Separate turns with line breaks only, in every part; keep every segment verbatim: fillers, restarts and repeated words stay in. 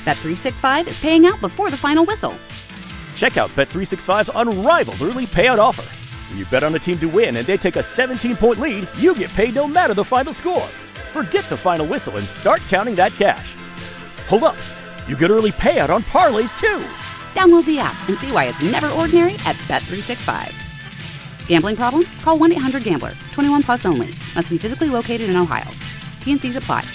Bet three sixty-five is paying out before the final whistle.
Check out Bet three sixty-five's unrivaled early payout offer. When you bet on a team to win and they take a seventeen-point lead, you get paid no matter the final score. Forget the final whistle and start counting that cash. Hold up. You get early payout on parlays, too.
Download the app and see why it's never ordinary at Bet three sixty-five. Gambling problem? Call one eight hundred gambler. twenty-one plus only. Must be physically located in Ohio. T N Cs apply.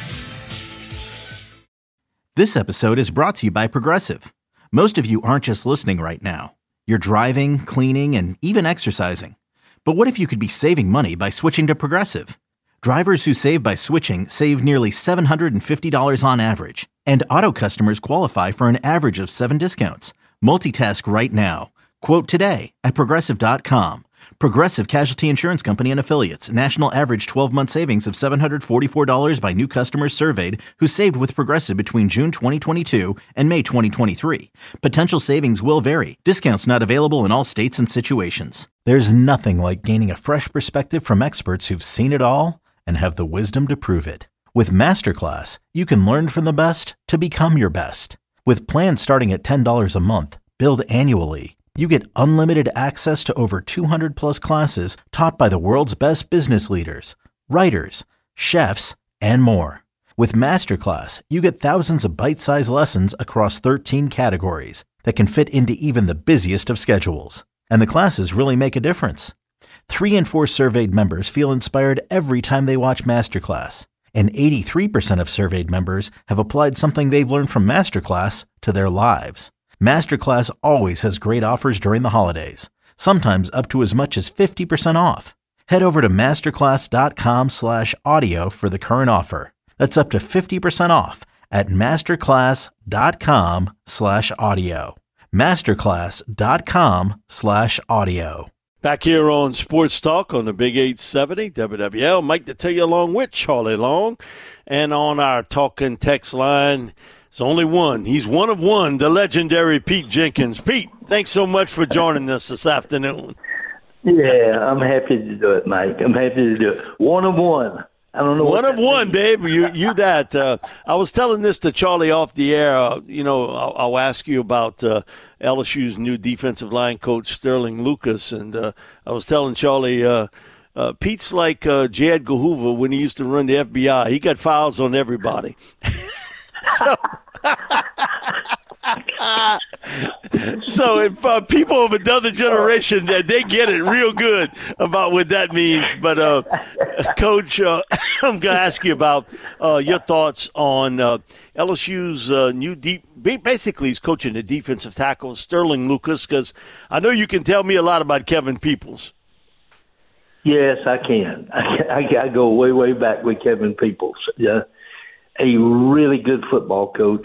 This episode is brought to you by Progressive. Most of you aren't just listening right now. You're driving, cleaning, and even exercising. But what if you could be saving money by switching to Progressive? Drivers who save by switching save nearly seven hundred fifty dollars on average. And auto customers qualify for an average of seven discounts. Multitask right now. Quote today at Progressive dot com. Progressive Casualty Insurance Company and Affiliates. National average twelve-month savings of seven hundred forty-four dollars by new customers surveyed who saved with Progressive between June twenty twenty-two and May twenty twenty-three. Potential savings will vary. Discounts not available in all states and situations. There's nothing like gaining a fresh perspective from experts who've seen it all and have the wisdom to prove it. With Masterclass, you can learn from the best to become your best. With plans starting at ten dollars a month, billed annually, you get unlimited access to over two hundred plus classes taught by the world's best business leaders, writers, chefs, and more. With Masterclass, you get thousands of bite-sized lessons across thirteen categories that can fit into even the busiest of schedules. And the classes really make a difference. Three in four surveyed members feel inspired every time they watch Masterclass. And eighty-three percent of surveyed members have applied something they've learned from Masterclass to their lives. Masterclass always has great offers during the holidays, sometimes up to as much as fifty percent off. Head over to masterclass.com slash audio for the current offer. That's up to fifty percent off at masterclass.com slash audio. Masterclass.com slash audio.
Back here on Sports Talk on the Big eight seventy W W L. Mike to tell you along with Charlie Long. And on our talking text line, it's only one. He's one of one, the legendary Pete Jenkins. Pete, thanks so much for joining us this afternoon.
Yeah, I'm happy to do it, Mike. I'm happy to do it. One of one. I don't know.
One of one, means. babe. You, you that. Uh, I was telling this to Charlie off the air. Uh, you know, I'll, I'll ask you about uh, L S U's new defensive line coach, Sterling Lucas. And uh, I was telling Charlie, uh, uh, Pete's like uh, J. Edgar Hoover when he used to run the F B I. He got files on everybody. so, so if uh, people of another generation, uh, they get it real good about what that means. But, uh, Coach, uh, I'm going to ask you about uh, your thoughts on uh, L S U's uh, new deep. Basically, he's coaching the defensive tackle, Sterling Lucas, because I know you can tell me a lot about Kevin Peoples.
Yes, I can. I, I, I go way, way back with Kevin Peoples. Yeah. A really good football coach,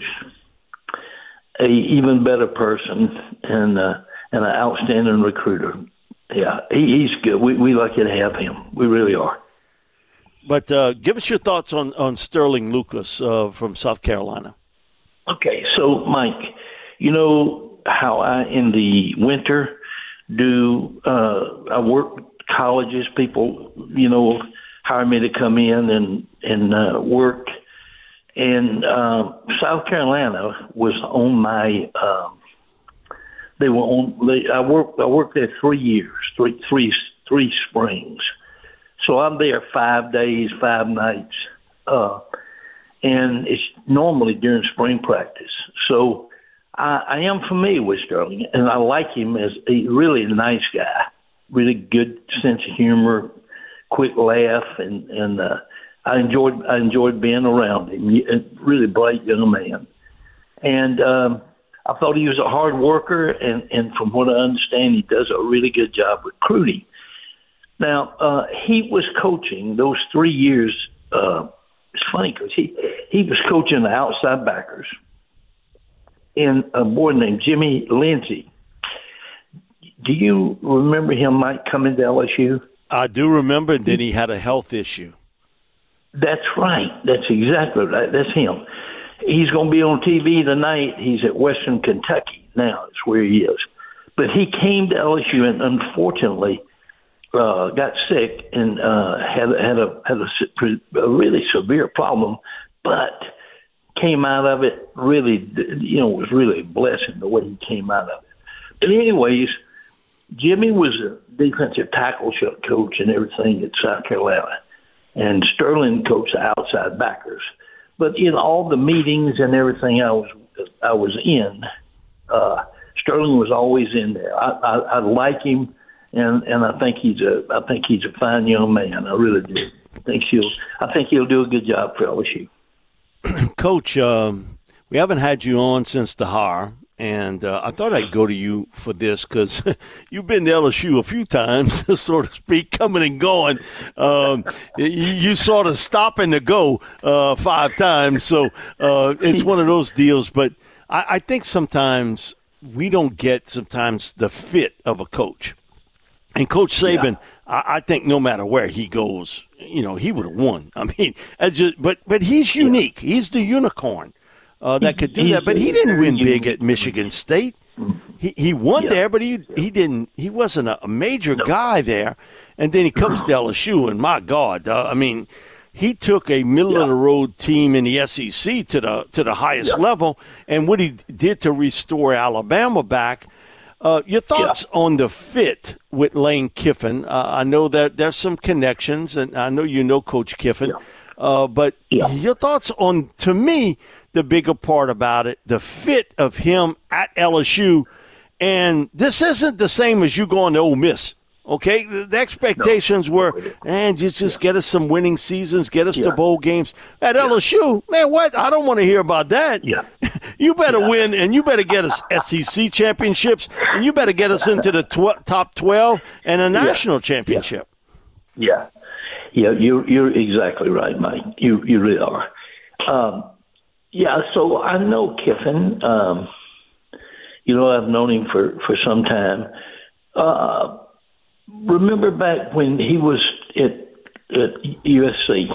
a even better person, and uh, and an outstanding recruiter. Yeah, he, he's good. We we lucky to have him. We really are.
But uh, give us your thoughts on, on Sterling Lucas uh, from South Carolina.
Okay, so Mike, you know how I in the winter do uh, I work colleges. People, you know, hire me to come in and and uh, work. And uh, South Carolina was on my. Um, they were on. They, I worked. I worked there three years, three, three, three springs. So I'm there five days, five nights, uh, and it's normally during spring practice. So I, I am familiar with Sterling, and I like him as a really nice guy, really good sense of humor, quick laugh, and and. Uh, I enjoyed I enjoyed being around him. A really bright young man, and um, I thought he was a hard worker. And, and from what I understand, he does a really good job recruiting. Now uh, he was coaching those three years. Uh, it's funny because he he was coaching the outside backers, and a boy named Jimmy Lindsey. Do you remember him, Mike, coming to L S U?
I do remember. And then he had a health issue.
That's right. That's exactly right. That's him. He's going to be on T V tonight. He's at Western Kentucky now. That's where he is. But he came to L S U and unfortunately uh, got sick and uh, had had a had a, a really severe problem. But came out of it really, you know, it was really a blessing the way he came out of it. But anyways, Jimmy was a defensive tackle coach and everything at South Carolina, and Sterling coached the outside backers. But in all the meetings and everything I was I was in, uh, Sterling was always in there. I, I, I like him, and, and I think he's a I think he's a fine young man. I really do. I think he'll I think he'll do a good job for L S U.
Coach, um, we haven't had you on since the hire. And uh, I thought I'd go to you for this because you've been to L S U a few times, so to speak, coming and going. Um, you, you sort of stop and to go uh, five times, so uh, it's one of those deals. But I, I think sometimes we don't get sometimes the fit of a coach. And Coach Saban, yeah. I, I think no matter where he goes, you know, he would have won. I mean, as just, but but he's unique. He's the unicorn. Uh, that could do that, but he didn't win big at Michigan State. He he won yeah. there, but he he didn't. He wasn't a, a major no. guy there. And then he comes to L S U, and my God, uh, I mean, he took a middle yeah. of the road team in the S E C to the to the highest yeah. level, and what he did to restore Alabama back. Uh, your thoughts yeah. on the fit with Lane Kiffin? Uh, I know that there's some connections, and I know you know Coach Kiffin, yeah. uh, but yeah. your thoughts on, to me, the bigger part about it, the fit of him at L S U. And this isn't the same as you going to Ole Miss, okay? The, the expectations no. were, man, just, just yeah. get us some winning seasons, get us yeah. to bowl games. At yeah. L S U, man, what? I don't want to hear about that. Yeah. You better yeah. win, and you better get us S E C championships, and you better get us into the tw- top twelve and a national yeah. championship.
Yeah. Yeah, you're, you're exactly right, Mike. You, you really are. Um, Yeah, so I know Kiffin. Um, you know, I've known him for, for some time. Uh, remember back when he was at, at U S C,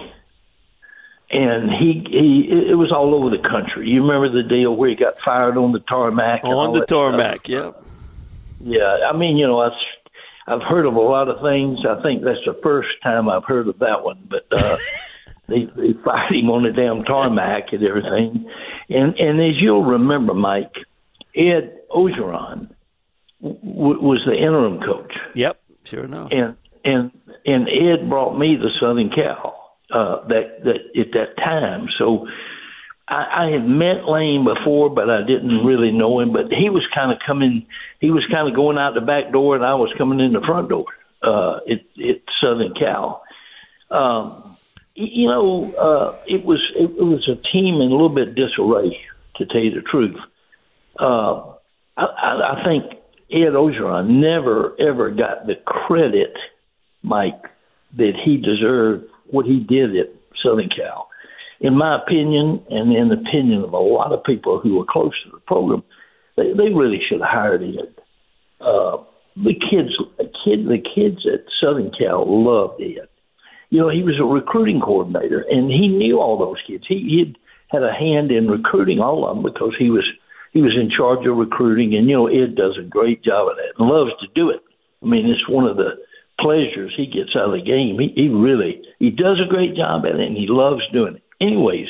and he he it was all over the country. You remember the deal where he got fired on the tarmac?
On the tarmac, yeah.
Yeah, I mean, you know, I've, I've heard of a lot of things. I think that's the first time I've heard of that one, but uh, they, they fired him on the damn tarmac and everything. And and as you'll remember, Mike, Ed Orgeron w- was the interim coach.
Yep, sure enough.
And and and Ed brought me to Southern Cal uh, that that at that time. So I, I had met Lane before, but I didn't really know him. But he was kind of coming. He was kind of going out the back door, and I was coming in the front door uh, at, at Southern Cal. Um, you know, uh, it was it, it was a team in a little bit disarray, to tell you the truth. Uh, I, I, I think Ed Orgeron never ever got the credit, Mike, that he deserved what he did at Southern Cal. In my opinion, and in the opinion of a lot of people who were close to the program, they, they really should have hired Ed. Uh, the kids, the kid, the kids at Southern Cal loved Ed. You know, he was a recruiting coordinator, and he knew all those kids. He he'd had a hand in recruiting all of them because he was he was in charge of recruiting, and you know, Ed does a great job of that and loves to do it. I mean, it's one of the pleasures he gets out of the game. He, he really he does a great job at it, and he loves doing it. Anyways,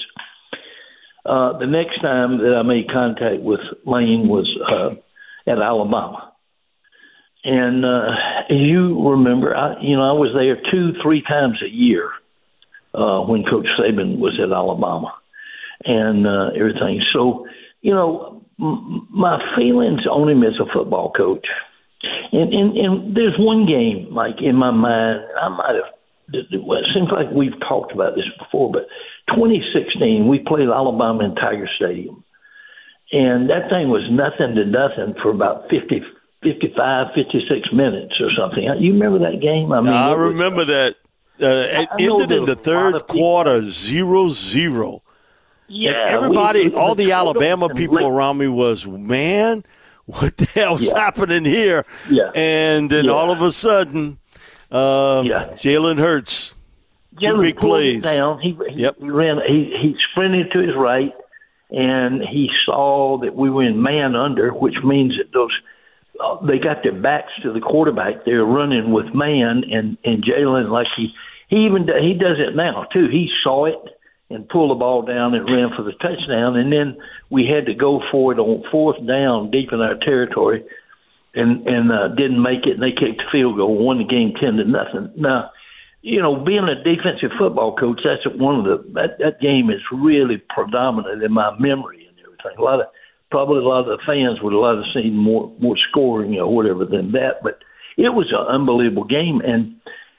uh, the next time that I made contact with Lane was uh, at Alabama. And uh, as you remember, I, you know, I was there two, three times a year uh, when Coach Saban was at Alabama and uh, everything. So, you know, m- my feelings on him as a football coach, and, and, and there's one game, like, in my mind, I might have, it seems like we've talked about this before, but twenty sixteen, we played Alabama in Tiger Stadium. And that thing was nothing to nothing for about fifty, fifty-five, fifty-six minutes or something. You remember that game? I mean,
I remember was, that. Uh, it ended in the third quarter, zero zero.
Yeah.
And everybody,
we,
all the Alabama people late. around me was, man, what the hell's yeah. happening here? Yeah. And then yeah. all of a sudden, um, yeah. Jalen Hurts, two
Jalen
big plays.
Down. He, he,
yep.
he ran. He, he sprinted to his right, and he saw that we were in man under, which means that those uh, they got their backs to the quarterback. They're running with man, and and Jalen, like he he even he does it now too. He saw it, and pulled the ball down and ran for the touchdown. And then we had to go for it on fourth down deep in our territory and, and uh, didn't make it, and they kicked the field goal, won the game ten to nothing. Now, you know, being a defensive football coach, that's one of the that, that game is really predominant in my memory and everything. A lot of probably a lot of the fans would love to see more more scoring or whatever than that, but it was an unbelievable game. And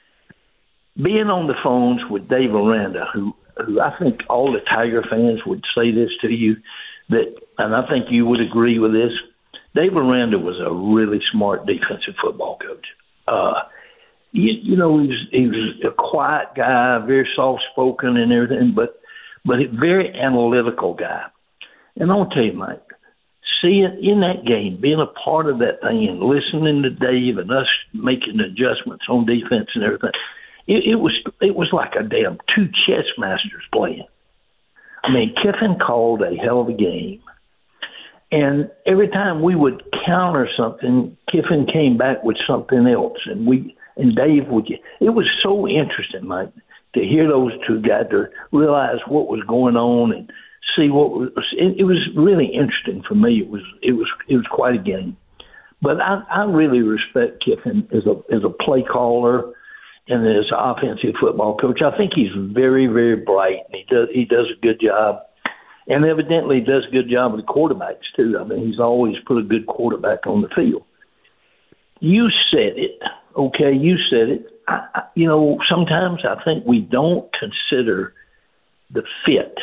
being on the phones with Dave Aranda, who who I think all the Tiger fans would say this to you, that, and I think you would agree with this. Dave Aranda was a really smart defensive football coach. Uh, You, you know, he was, he was a quiet guy, very soft-spoken and everything, but but a very analytical guy. And I'll tell you, Mike, seeing in that game, being a part of that thing and listening to Dave and us making adjustments on defense and everything, it, it was it was like a damn two chess masters playing. I mean, Kiffin called a hell of a game. And every time we would counter something, Kiffin came back with something else, and we – and Dave would get, it was so interesting, Mike, to hear those two guys to realize what was going on and see what was. It, it was really interesting for me. It was it was it was quite a game. But I, I really respect Kiffin as a as a play caller and as an offensive football coach. I think he's very very bright, and he does he does a good job, and evidently does a good job with the quarterbacks too. I mean, he's always put a good quarterback on the field. You said it. Okay, you said it. I, I, you know, sometimes I think we don't consider the fit.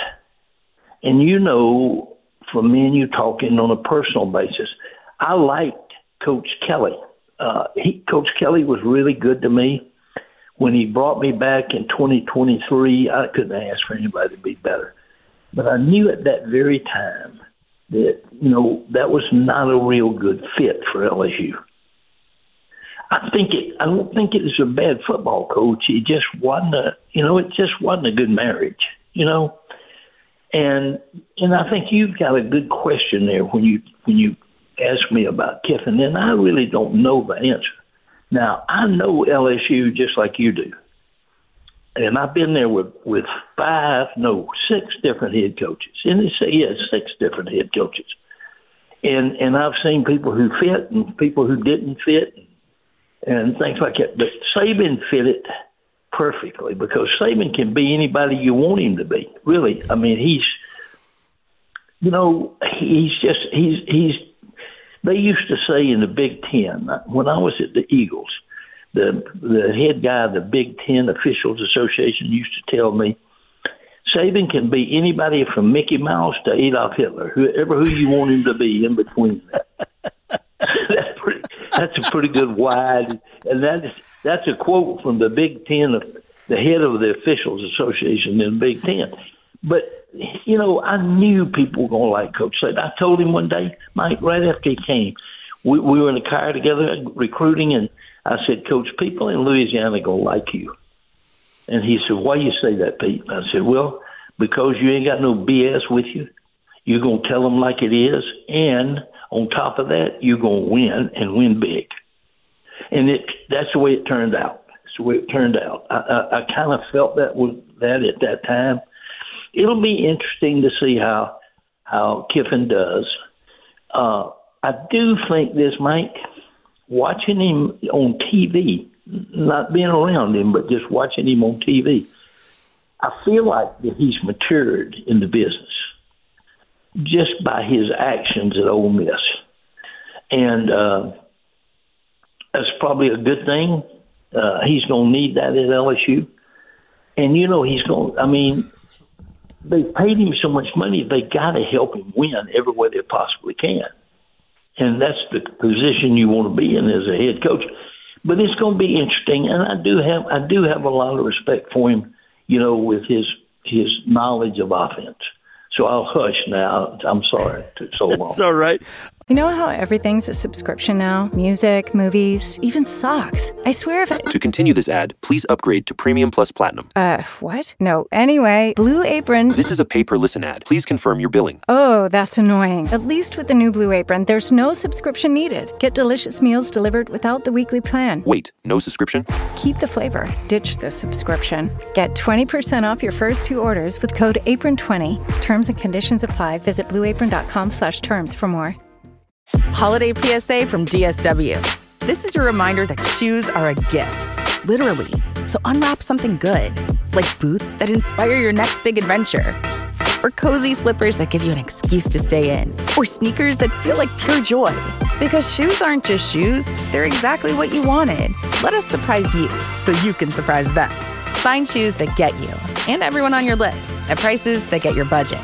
And you know, from me and you talking on a personal basis, I liked Coach Kelly. Uh, he, Coach Kelly was really good to me. When he brought me back in twenty twenty-three, I couldn't ask for anybody to be better. But I knew at that very time that, you know, that was not a real good fit for L S U. I think it. I don't think it was a bad football coach. It just wasn't a. You know, it just wasn't a good marriage. You know, and and I think you've got a good question there when you when you ask me about Kiffin, and I really don't know the answer. Now I know L S U just like you do, and I've been there with with five, no, six different head coaches, and they say yeah, six different head coaches, and and I've seen people who fit and people who didn't fit. And, and things like that. But Saban fit it perfectly because Saban can be anybody you want him to be, really. I mean, he's, you know, he's just, he's, he's, they used to say in the Big Ten, when I was at the Eagles, the the head guy of the Big Ten Officials Association used to tell me, Saban can be anybody from Mickey Mouse to Adolf Hitler, whoever who you want him to be in between that. That's pretty. That's a pretty good wide, and that's that's a quote from the Big Ten, the head of the Officials Association in the Big Ten. But you know, I knew people were going to like Coach Saban. I told him one day, Mike, right after he came, we, we were in the car together recruiting, and I said, Coach, people in Louisiana are going to like you. And he said, why you say that, Pete? And I said, well, because you ain't got no B S with you. You're going to tell them like it is, and on top of that, you're going to win and win big. And it that's the way it turned out. That's the way it turned out. I, I, I kind of felt that with that at that time. It'll be interesting to see how how Kiffin does. Uh, I do think this, Mike, watching him on T V, not being around him, but just watching him on T V, I feel like that he's matured in the business just by his actions at Ole Miss. And uh, that's probably a good thing. Uh, he's going to need that at L S U. And, you know, he's going I mean, they paid him so much money, they got to help him win every way they possibly can. And that's the position you want to be in as a head coach. But it's going to be interesting, and I do have I do have a lot of respect for him, you know, with his his knowledge of offense. So I'll hush now. I'm sorry it took so long.
It's all right.
You know how everything's a subscription now? Music, movies, even socks. I swear if I...
To continue this ad, please upgrade to Premium Plus Platinum.
Uh, what? No. Anyway, Blue Apron...
This is a pay-per-listen ad. Please confirm your billing.
Oh, that's annoying. At least with the new Blue Apron, there's no subscription needed. Get delicious meals delivered without the weekly plan.
Wait, no subscription?
Keep the flavor. Ditch the subscription. Get twenty percent off your first two orders with code apron twenty. Terms and conditions apply. Visit blueapron.com slash terms for more.
Holiday P S A from D S W. This is your reminder that shoes are a gift, literally. So unwrap something good, like boots that inspire your next big adventure, or cozy slippers that give you an excuse to stay in, or sneakers that feel like pure joy. Because shoes aren't just shoes, they're exactly what you wanted. Let us surprise you so you can surprise them. Find shoes that get you and everyone on your list at prices that get your budget.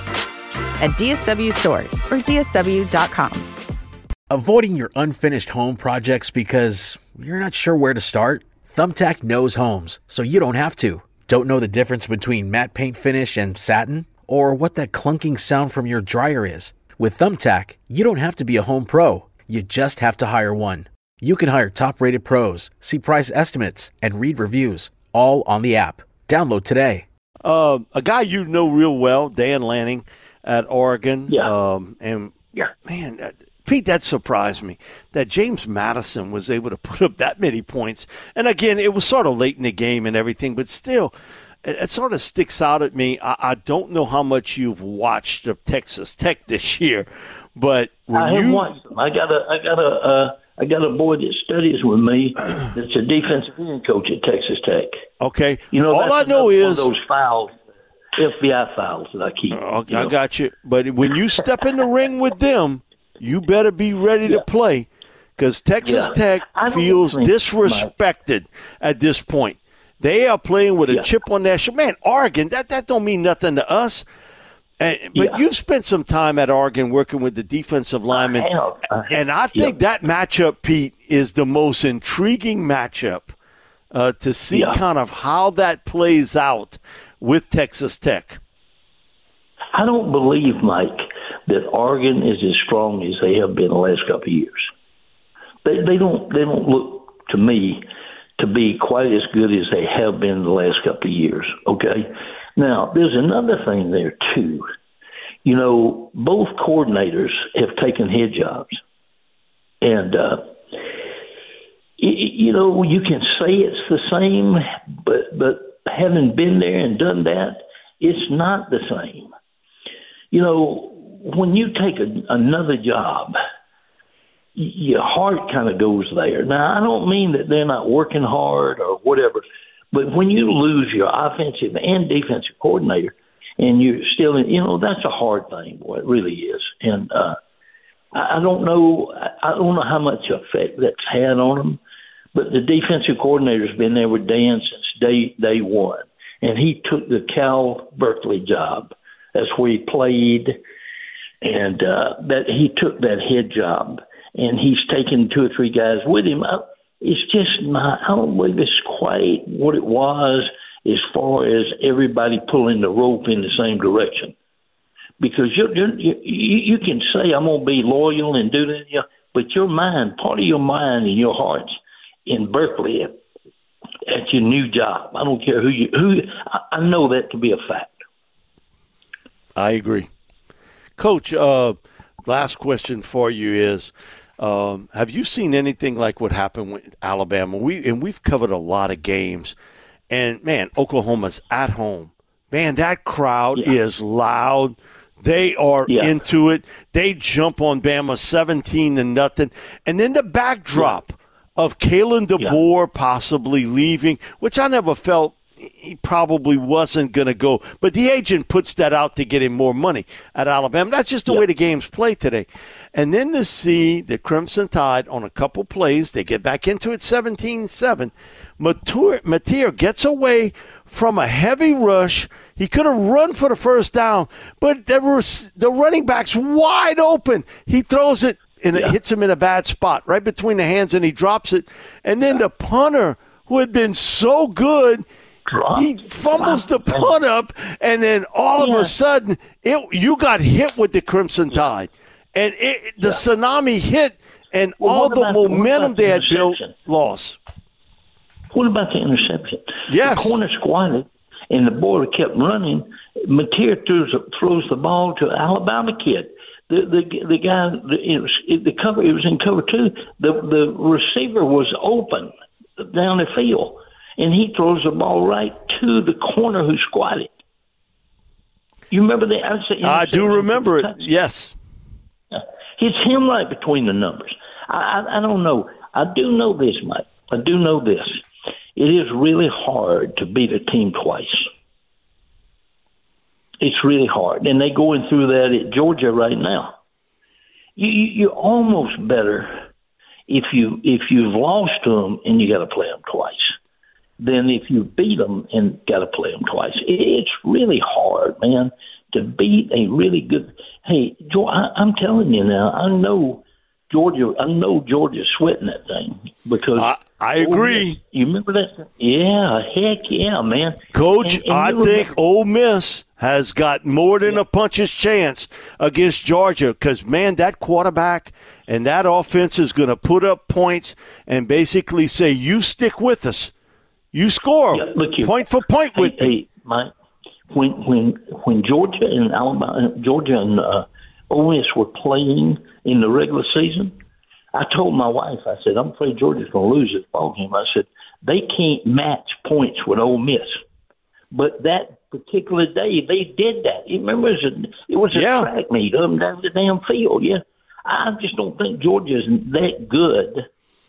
At D S W stores or D S W dot com.
Avoiding your unfinished home projects because you're not sure where to start? Thumbtack knows homes, so you don't have to. Don't know the difference between matte paint finish and satin? Or what that clunking sound from your dryer is? With Thumbtack, you don't have to be a home pro. You just have to hire one. You can hire top-rated pros, see price estimates, and read reviews, all on the app. Download today.
Uh, a guy you know real well, Dan Lanning at Oregon.
Yeah.
Um, and,
yeah.
man, uh, Pete, that surprised me that James Madison was able to put up that many points. And, again, it was sort of late in the game and everything, but still, it, it sort of sticks out at me. I, I don't know how much you've watched of Texas Tech this year, but when
I have
you,
watched them. I got a, I got a, uh, I got a boy that studies with me that's a defensive end coach at Texas Tech.
Okay.
You know,
all I know is
one of those files, F B I files that I keep.
Okay,
you know?
I got you. But when you step in the ring with them, you better be ready
yeah.
to play because Texas
yeah.
Tech feels
think,
disrespected Mike. at this point. They are playing with a
yeah.
chip on their shoulder. Man, Oregon, that, that don't mean nothing to us. And, but
yeah.
you've spent some time at Oregon working with the defensive linemen.
I have. I have.
And I think yeah. that matchup, Pete, is the most intriguing matchup uh, to see yeah. kind of how that plays out with Texas Tech.
I don't believe, Mike, that Oregon is as strong as they have been the last couple of years. They they don't they don't look to me to be quite as good as they have been the last couple of years. Okay, now there's another thing there too. You know, both coordinators have taken head jobs, and uh, you know you can say it's the same, but but having been there and done that, it's not the same. You know, when you take a, another job, y- your heart kind of goes there. Now, I don't mean that they're not working hard or whatever, but when you lose your offensive and defensive coordinator and you're still in, you know, that's a hard thing, boy, it really is. And uh, I, I don't know, I don't know how much effect that's had on them, but the defensive coordinator's been there with Dan since day, day one, and he took the Cal Berkeley job. That's where he played. And uh, that he took that head job, and he's taken two or three guys with him. I, it's just not, I don't believe it's quite what it was as far as everybody pulling the rope in the same direction. Because you're, you're, you you can say, I'm going to be loyal and do that, but your mind, part of your mind and your heart's in Berkeley at, at your new job. I don't care who you, who, I, I know that to be a fact.
I agree. Coach, uh, last question for you is, um, have you seen anything like what happened with Alabama? We and we've covered a lot of games, and, man, Oklahoma's at home. Man, that crowd yeah. is loud. They are yeah. into it. They jump on Bama seventeen to nothing. And then the backdrop yeah. of Kalen DeBoer yeah. possibly leaving, which I never felt he probably wasn't going to go. But the agent puts that out to get him more money at Alabama. That's just the yep. way the games play today. And then to see the Crimson Tide on a couple plays, they get back into it seventeen seven. Mateer gets away from a heavy rush. He could have run for the first down, but there was the running back's wide open. He throws it, and yeah. it hits him in a bad spot, right between the hands, and he drops it. And then yeah. the punter, who had been so good, he fumbles the punt up, and then all of yeah. a sudden, it, you got hit with the Crimson Tide. and it, the yeah. tsunami hit, and
well,
all the
about,
momentum
the
they had built lost.
What about the interception?
Yes.
The corner squatted, and the boy kept running. Mateer throws, throws the ball to Alabama kid. The the the guy it was, it, the cover it was in cover two. The the receiver was open down the field, and he throws the ball right to the corner who squatted. You remember that?
I, I do remember it. Yes.
It's him right between the numbers. I, I I don't know. I do know this, Mike. I do know this. It is really hard to beat a team twice. It's really hard, and they're going through that at Georgia right now. You, you, you're almost better if you if you've lost to them and you got to play them twice than if you beat them and got to play them twice. It, it's really hard, man, to beat a really good. Hey, I, I'm telling you now, I know Georgia. I know Georgia's sweating that thing because
I, I agree.
You remember that? Yeah, heck yeah, man.
Coach,
and, and
I think Ole Miss has got more than
yeah.
a puncher's chance against Georgia because, man, that quarterback and that offense is going to put up points and basically say, you stick with us. You score
yeah, look here.
point for point
hey,
with
hey,
me.
Mike, when when when Georgia and Alabama, Georgia and uh, Ole Miss were playing in the regular season, I told my wife, I said, I'm afraid Georgia's going to lose this ball game. I said, they can't match points with Ole Miss. But that particular day, they did that. You remember, it was a, it was a
yeah.
track meet up and down the damn field. Yeah, I just don't think Georgia's that good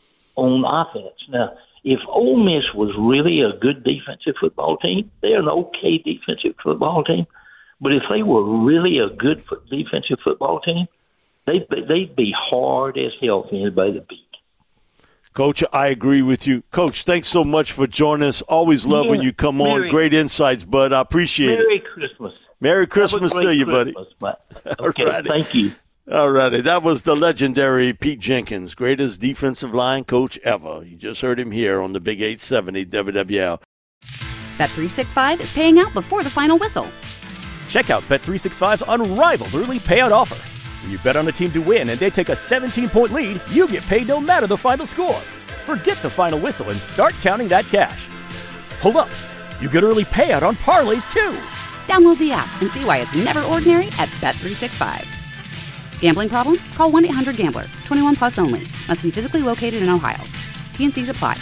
on offense. Now, if Ole Miss was really a good defensive football team, they're an okay defensive football team. But if they were really a good defensive football team, they'd be, they'd be hard as hell for anybody to beat.
Coach, I agree with you. Coach, thanks so much for joining us. Always love yeah, when you come Merry, on. Great insights, bud. I appreciate
Merry
it.
Merry Christmas.
Merry Christmas to you,
Christmas,
buddy.
Okay, Alrighty. Thank you.
All righty. That was the legendary Pete Jenkins, greatest defensive line coach ever. You just heard him here on the Big eight seventy W W L.
Bet three sixty-five is paying out before the final whistle.
Check out Bet three sixty-five's unrivaled early payout offer. When you bet on a team to win and they take a seventeen-point lead, you get paid no matter the final score. Forget the final whistle and start counting that cash. Hold up. You get early payout on parlays, too.
Download the app and see why it's never ordinary at Bet three sixty-five. Gambling problem? Call one eight hundred gambler. twenty-one plus only. Must be physically located in Ohio. T N Cs apply.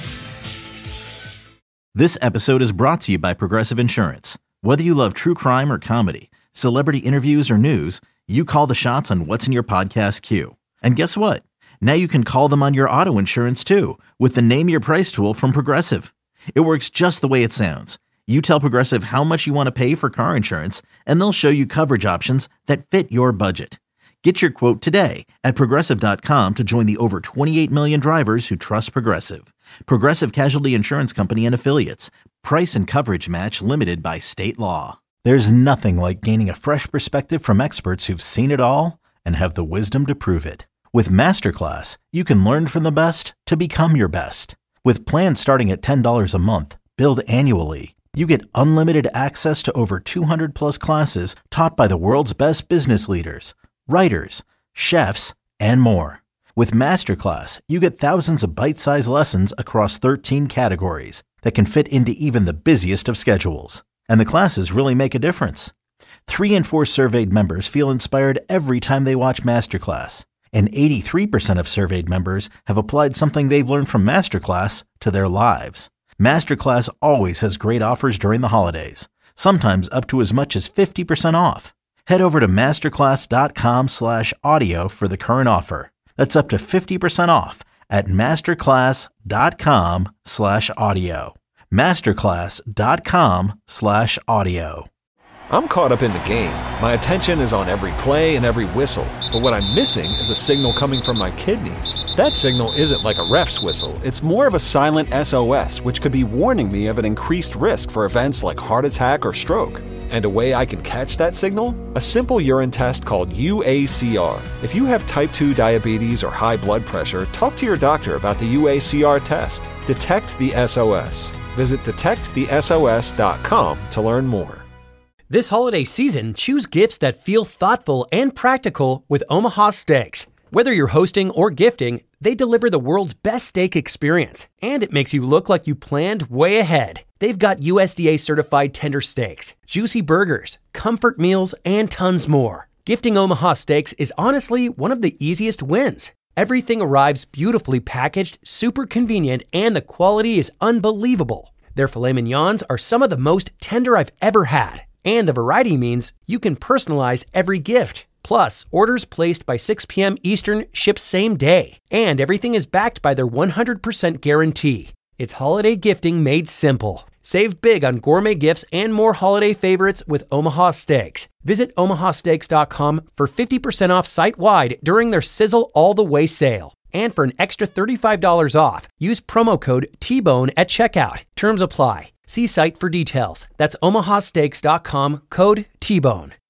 This episode is brought to you by Progressive Insurance. Whether you love true crime or comedy, celebrity interviews or news, you call the shots on what's in your podcast queue. And guess what? Now you can call them on your auto insurance too with the Name Your Price tool from Progressive. It works just the way it sounds. You tell Progressive how much you want to pay for car insurance, and they'll show you coverage options that fit your budget. Get your quote today at Progressive dot com to join the over twenty-eight million drivers who trust Progressive. Progressive Casualty Insurance Company and Affiliates. Price and coverage match limited by state law. There's nothing like gaining a fresh perspective from experts who've seen it all and have the wisdom to prove it. With Masterclass, you can learn from the best to become your best. With plans starting at ten dollars a month, billed annually, you get unlimited access to over two hundred plus classes taught by the world's best business leaders, writers, chefs, and more. With Masterclass, you get thousands of bite-sized lessons across thirteen categories that can fit into even the busiest of schedules. And the classes really make a difference. Three in four surveyed members feel inspired every time they watch Masterclass. And eighty-three percent of surveyed members have applied something they've learned from Masterclass to their lives. Masterclass always has great offers during the holidays, sometimes up to as much as fifty percent off. Head over to masterclass.com slash audio for the current offer. That's up to fifty percent off at masterclass.com slash audio. Masterclass.com slash audio.
I'm caught up in the game. My attention is on every play and every whistle. But what I'm missing is a signal coming from my kidneys. That signal isn't like a ref's whistle. It's more of a silent S O S, which could be warning me of an increased risk for events like heart attack or stroke. And a way I can catch that signal? A simple urine test called U A C R. If you have type two diabetes or high blood pressure, talk to your doctor about the U A C R test. Detect the S O S. Visit detect the S O S dot com to learn more.
This holiday season, choose gifts that feel thoughtful and practical with Omaha Steaks. Whether you're hosting or gifting, they deliver the world's best steak experience, and it makes you look like you planned way ahead. They've got U S D A certified tender steaks, juicy burgers, comfort meals, and tons more. Gifting Omaha Steaks is honestly one of the easiest wins. Everything arrives beautifully packaged, super convenient, and the quality is unbelievable. Their filet mignons are some of the most tender I've ever had, and the variety means you can personalize every gift. Plus, orders placed by six p.m. Eastern ship same day, and everything is backed by their one hundred percent guarantee. It's holiday gifting made simple. Save big on gourmet gifts and more holiday favorites with Omaha Steaks. Visit omaha steaks dot com for fifty percent off site-wide during their Sizzle All the Way sale. And for an extra thirty-five dollars off, use promo code T bone at checkout. Terms apply. See site for details. That's omaha steaks dot com, code T bone.